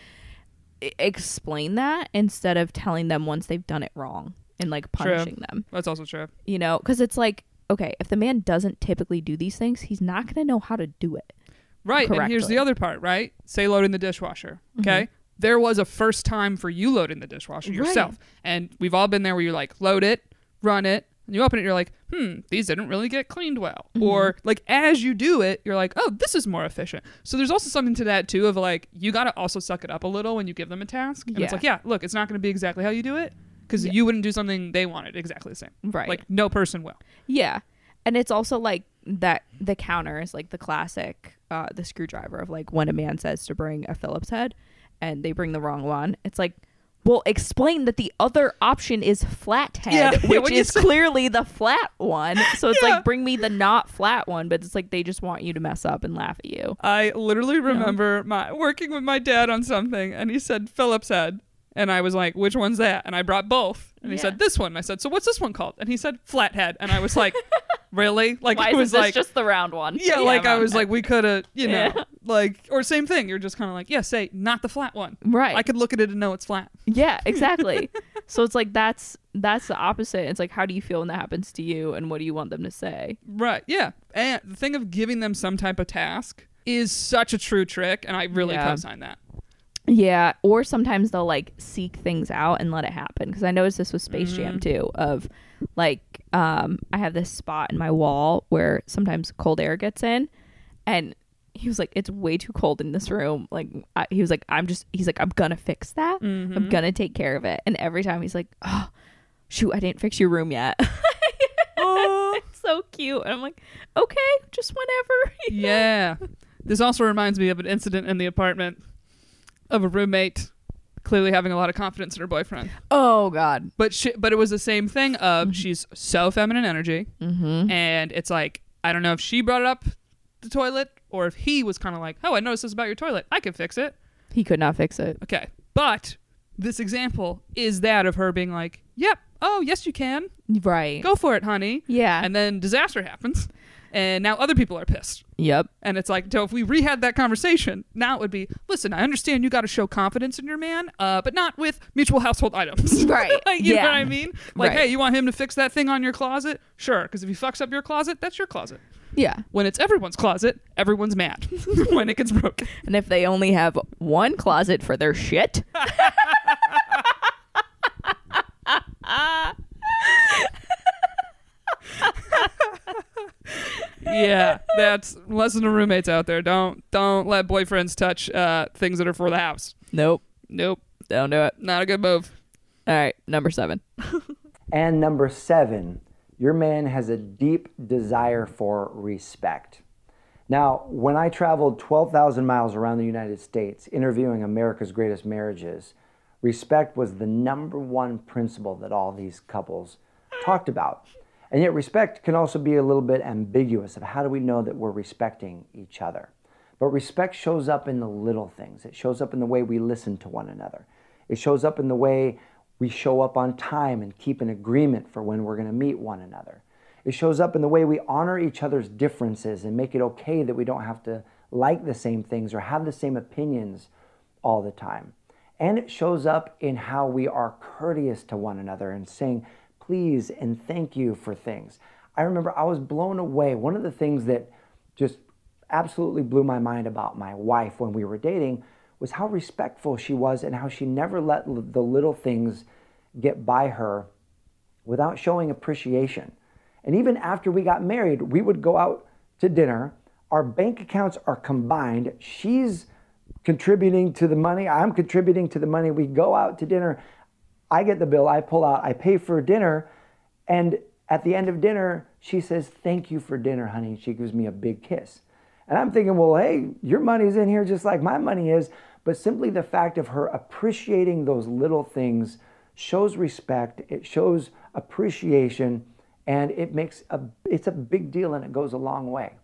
Explain that instead of telling them once they've done it wrong and like punishing them. That's also true. You know, because it's like, okay, if the man doesn't typically do these things, he's not going to know how to do it. Right. Correctly. And here's the other part, right? Say loading the dishwasher. Okay. Mm-hmm. There was a first time for you loading the dishwasher yourself. Right. And we've all been there where you're like, load it, run it, And you open it, you're like, these didn't really get cleaned well. Or like as you do it, you're like, oh, this is more efficient. So there's also something to that too of like, you got to also suck it up a little when you give them a task. And it's like, yeah, look, it's not going to be exactly how you do it because you wouldn't do something they wanted exactly the same. Right. Like no person will. Yeah. And it's also like that the counter is like the classic, the screwdriver of like when a man says to bring a Phillips head and they bring the wrong one. It's like, well, explain that the other option is flathead, which is clearly the flat one. So it's like, bring me the not flat one, but it's like they just want you to mess up and laugh at you. I literally remember working with my dad on something, and he said Phillips head. And I was like, which one's that? And I brought both. And he said, this one. And I said, so what's this one called? And he said, flathead. And I was like, really? Like, why it was isn't this like just the round one? Yeah, like I was like, we could have, you know, like, or same thing. You're just kind of like, say, not the flat one. Right. I could look at it and know it's flat. Yeah, exactly. So it's like, that's the opposite. It's like, how do you feel when that happens to you? And what do you want them to say? Right. Yeah. And the thing of giving them some type of task is such a true trick. And I really co-sign that. Yeah, or sometimes they'll like seek things out and let it happen. Because I noticed this with Space Jam too. Of like, I have this spot in my wall where sometimes cold air gets in, and he was like, "It's way too cold in this room." Like, he was like, "I'm gonna fix that. I'm gonna take care of it." And every time he's like, "Oh, shoot, I didn't fix your room yet." It's so cute, and I'm like, "Okay, just whenever." Yeah, this also reminds me of an incident in the apartment of a roommate clearly having a lot of confidence in her boyfriend. Oh God. But it was the same thing of she's so feminine energy, and it's like, I don't know if she brought it up the toilet or if he was kind of like, oh, I noticed this about your toilet, I can fix it. He could not fix it. Okay, but this example is that of her being like, yep, oh yes you can, right, go for it honey. Yeah. And then disaster happens and now other people are pissed. Yep. And it's like, so if we rehad that conversation, now it would be, listen, I understand you got to show confidence in your man, but not with mutual household items. Right. Like, you know what I mean? Like, hey, you want him to fix that thing on your closet? Sure. Because if he fucks up your closet, that's your closet. Yeah. When it's everyone's closet, everyone's mad when it gets broken. And if they only have one closet for their shit. Yeah, that's lesson to roommates out there. Don't let boyfriends touch things that are for the house. Nope. Don't do it. Not a good move. All right, number 7. And number 7, your man has a deep desire for respect. Now, when I traveled 12,000 miles around the United States interviewing America's greatest marriages, respect was the number one principle that all these couples talked about. And yet respect can also be a little bit ambiguous of how do we know that we're respecting each other. But respect shows up in the little things. It shows up in the way we listen to one another. It shows up in the way we show up on time and keep an agreement for when we're going to meet one another. It shows up in the way we honor each other's differences and make it okay that we don't have to like the same things or have the same opinions all the time. And it shows up in how we are courteous to one another and saying please and thank you for things. I remember I was blown away. One of the things that just absolutely blew my mind about my wife when we were dating was how respectful she was and how she never let the little things get by her without showing appreciation. And even after we got married, we would go out to dinner. Our bank accounts are combined. She's contributing to the money. I'm contributing to the money. We go out to dinner. I get the bill. I pull out. I pay for dinner. And at the end of dinner, she says, thank you for dinner, honey. She gives me a big kiss. And I'm thinking, well, hey, your money's in here just like my money is. But simply the fact of her appreciating those little things shows respect. It shows appreciation. And it's a big deal and it goes a long way.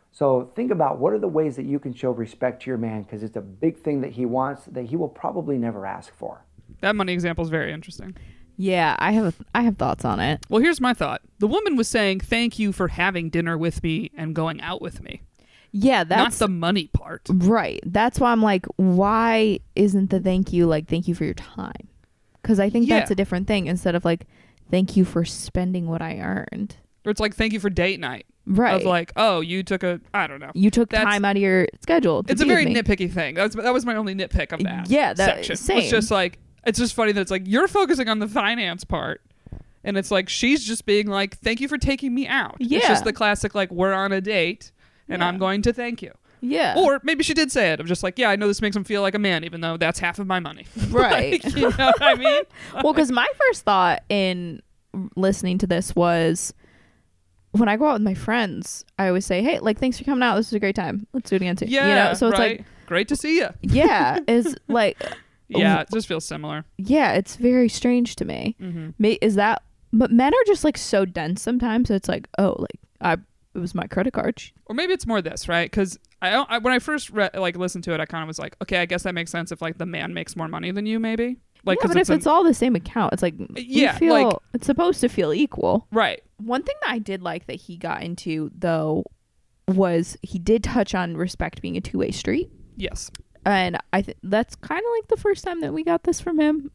So think about what are the ways that you can show respect to your man, because it's a big thing that he wants that he will probably never ask for. That money example is very interesting. Yeah, I have thoughts on it. Well, here's my thought. The woman was saying, thank you for having dinner with me and going out with me. Yeah, that's not the money part. Right. That's why I'm like, why isn't the thank you like, thank you for your time? Because I think that's a different thing instead of like, thank you for spending what I earned. Or it's like, thank you for date night. Right. Of like, oh, you took I don't know. You took time out of your schedule to It's a be very with me. nitpicky thing. That was my only nitpick of that Yeah, section. same. It's just like, it's just funny that it's like, you're focusing on the finance part And it's like, she's just being like, thank you for taking me out. Yeah. It's just the classic, like, we're on a date and I'm going to thank you. Yeah. Or maybe she did say it. I'm just like, yeah, I know this makes him feel like a man, even though that's half of my money. Right. Like, you know what I mean? Well, because my first thought in listening to this was, when I go out with my friends, I always say, hey, like, thanks for coming out. This was a great time. Let's do it again too. Yeah. You know? So it's right. like, great to see you. yeah, is like, Yeah, it just feels similar. yeah, it's very strange to me. Is that, but men are just like so dense sometimes. So it's like, oh, like, it was my credit card. Or maybe it's more this, right? Because I when I first listened to it, I kind of was like, okay, I guess that makes sense if like the man makes more money than you, maybe. Like, yeah, but if it's all the same account, it's like, yeah, feel, like, it's supposed to feel equal. right. One thing that I did like that he got into though was he did touch on respect being a two-way street. Yes. And I think that's kind of like the first time that we got this from him.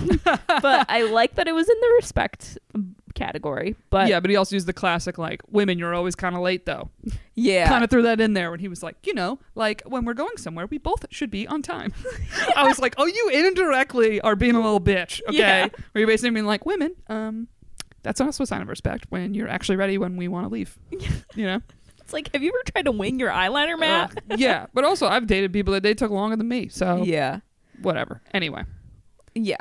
But I like that it was in the respect category. But yeah, but he also used the classic, like, women, you're always kind of late, though. yeah, Kind of threw that in there when he was like, you know, like, when we're going somewhere, we both should be on time. I was like, oh, you indirectly are being a little bitch, okay? Yeah. Where you're basically being like, women, that's also a sign of respect when you're actually ready when we want to leave. You know? it's like, have you ever tried to wing your eyeliner, Matt? Yeah, but also I've dated people that they took longer than me, so Yeah, whatever. Anyway. yeah.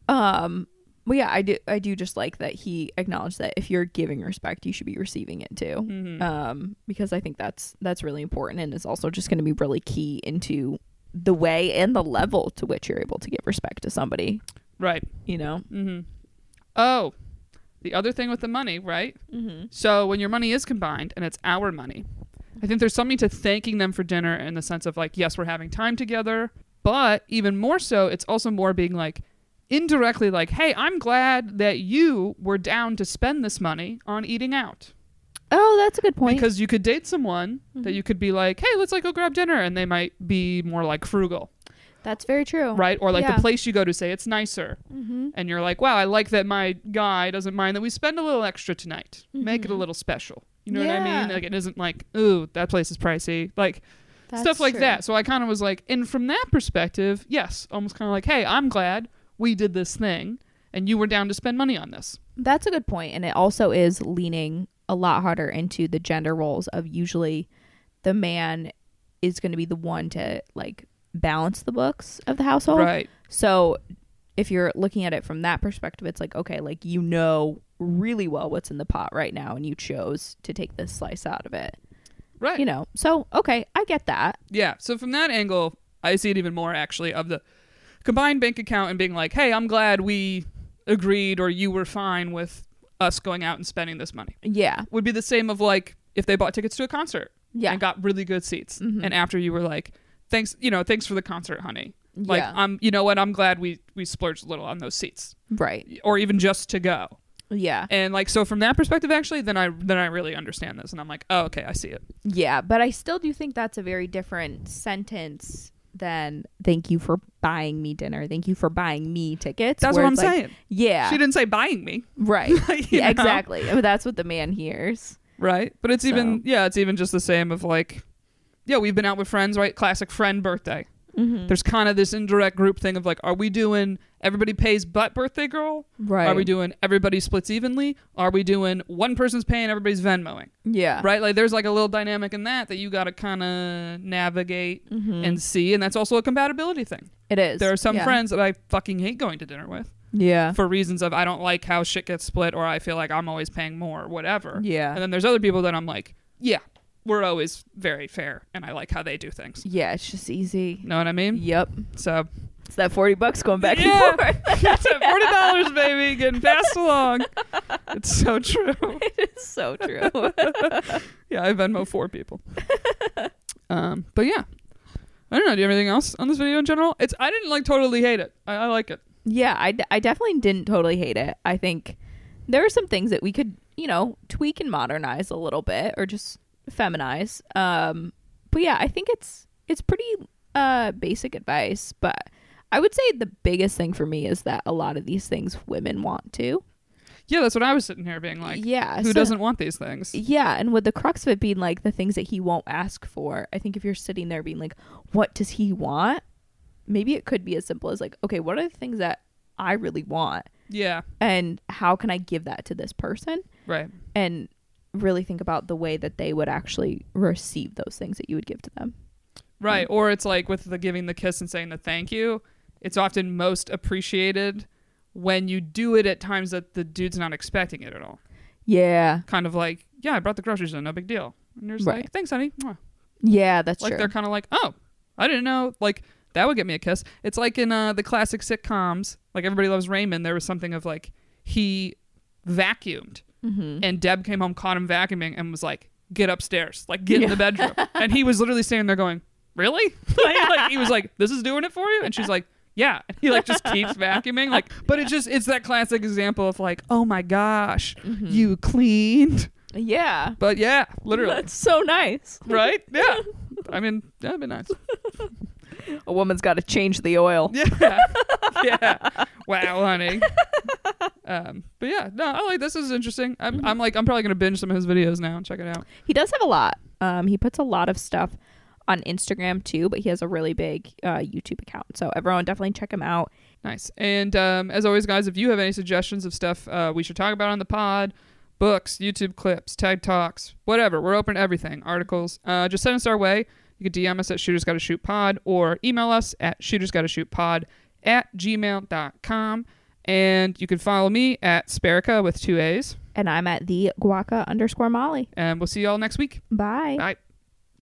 Well, yeah, I do just like that he acknowledged that if you're giving respect, you should be receiving it too. Mm-hmm. Because I think that's really important, and is also just going to be really key into the way and the level to which you're able to give respect to somebody. Right. You know. Mm-hmm. Oh, the other thing with the money, right? Mm-hmm. So when your money is combined and it's our money, I think there's something to thanking them for dinner in the sense of like, yes, we're having time together, but even more so, it's also more being like, indirectly like, hey, I'm glad that you were down to spend this money on eating out. Oh, that's a good point. Because you could date someone that you could be like, hey, let's like go grab dinner, and they might be more like frugal. That's very true. Right? Or like Yeah. the place you go to, say it's nicer. And you're like, wow, I like that my guy doesn't mind that we spend a little extra tonight. Make it a little special. You know what I Yeah. mean? Like, it isn't like, ooh, that place is pricey. Like, That's stuff like true. that. So I kind of was like, and from that perspective, yes, almost kind of like, hey, I'm glad we did this thing and you were down to spend money on this. That's a good point. And it also is leaning a lot harder into the gender roles of usually the man is going to be the one to like balance the books of the household. Right. So if you're looking at it from that perspective, it's like, okay, like, you know really well what's in the pot right now and you chose to take this slice out of it. Right. You know, so, okay, I get that. Yeah. So from that angle, I see it even more actually of the combined bank account and being like, hey, I'm glad we agreed or you were fine with us going out and spending this money. Yeah. Would be the same of like if they bought tickets to a concert Yeah. and got really good seats. And after you were like, thanks for the concert, honey. Like, Yeah. you know what? I'm glad we splurged a little on those seats Right. or even just to go. Yeah. And like, so from that perspective, actually, then I really understand this and I'm like, oh, okay, I see it. Yeah. But I still do think that's a very different sentence than thank you for buying me dinner. Thank you for buying me tickets. That's where what I'm it's like, saying. Yeah. She didn't say buying me. Right. You Yeah, know? exactly. I mean, that's what the man hears. Right. But it's So. it's even just the same of like, yeah, we've been out with friends, right? Classic friend birthday. There's kind of this indirect group thing of like, are we doing everybody pays but birthday girl? Right. Are we doing everybody splits evenly? Are we doing one person's paying, everybody's Venmoing? Yeah. Right? Like there's like a little dynamic in that you got to kind of navigate and see. And that's also a compatibility thing. It is. There are some Yeah. friends that I fucking hate going to dinner with Yeah. for reasons of I don't like how shit gets split or I feel like I'm always paying more or whatever. Yeah. And then there's other people that I'm like, yeah, we're always very fair and I like how they do things. Yeah, it's just easy. Know what I mean? Yep. So It's that $40 going back Yeah. and forth. that's it, $40, baby, getting passed along. It's so true. It's so true. Yeah, I Venmo 4 people. But yeah, I don't know. Do you have anything else on this video in general? I didn't like totally hate it. I like it. Yeah, I definitely didn't totally hate it. I think there are some things that we could, tweak and modernize a little bit or just feminize. But yeah, I think it's pretty basic advice, but I would say the biggest thing for me is that a lot of these things women want to. Yeah, that's what I was sitting here being like. Yeah. Who so- doesn't want these things? Yeah, and with the crux of it being like the things that he won't ask for, I think if you're sitting there being like, what does he want? Maybe it could be as simple as like, okay, what are the things that I really want? Yeah. And how can I give that to this person? Right. And really think about the way that they would actually receive those things that you would give to them. Right. Or it's like with the giving the kiss and saying the thank you, it's often most appreciated when you do it at times that the dude's not expecting it at all. Yeah. Kind of like, yeah, I brought the groceries in, no big deal. And you're just Right. like, thanks, honey. Mwah. Yeah, that's Like true. they're kind of like, oh, I didn't know. Like that would get me a kiss. It's like in the classic sitcoms, like Everybody Loves Raymond. There was something of like he vacuumed, and Deb came home, caught him vacuuming, and was like, "Get upstairs, like get in the bedroom." And he was literally standing there going, "Really?" Like he was like, "This is doing it for you," and she's like, "Yeah." And he like just keeps vacuuming, like. But it's that classic example of like, "Oh my gosh, you cleaned." Yeah. But yeah, literally. That's so nice. Right? Yeah. I mean, that'd be nice. A woman's got to change the oil. Yeah. Yeah. Wow, honey. But yeah, no, I like this. Is interesting. I'm probably gonna binge some of his videos now and check it out. He does have a lot. He puts a lot of stuff on Instagram too, but he has a really big YouTube account. So everyone definitely check him out. Nice. And as always, guys, if you have any suggestions of stuff we should talk about on the pod, books, YouTube clips, TED Talks, whatever, we're open to everything. Articles, just send us our way. You can DM us at shootersgottashootpod or email us at shootersgottashootpod@gmail.com. And you can follow me at Sparica with 2 A's. And I'm at the Guaca _Molly. And we'll see you all next week. Bye. Bye.